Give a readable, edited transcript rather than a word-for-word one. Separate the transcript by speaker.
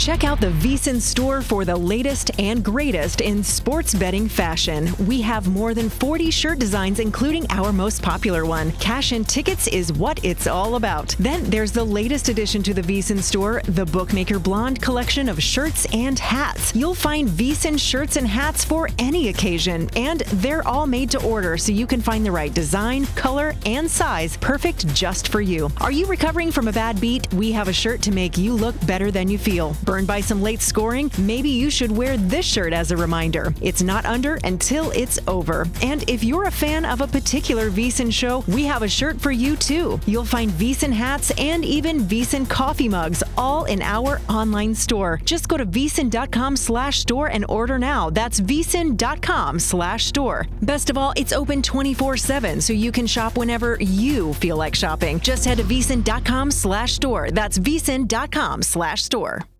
Speaker 1: Check out the VSiN store for the latest and greatest in sports betting fashion. We have more than 40 shirt designs, including our most popular one. Cash and tickets is what it's all about. Then there's the latest addition to the VSiN store, the Bookmaker Blonde collection of shirts and hats. You'll find VSiN shirts and hats for any occasion, and they're all made to order so you can find the right design, color, and size perfect just for you. Are you recovering from a bad beat? We have a shirt to make you look better than you feel. Burned by some late scoring? Maybe you should wear this shirt as a reminder. It's not under until it's over. And if you're a fan of a particular VSiN show, we have a shirt for you too. You'll find VSiN hats and even VSiN coffee mugs all in our online store. Just go to vsin.com/store and order now. That's vsin.com/store. Best of all, it's open 24/7, so you can shop whenever you feel like shopping. Just head to vsin.com/store. That's vsin.com/store.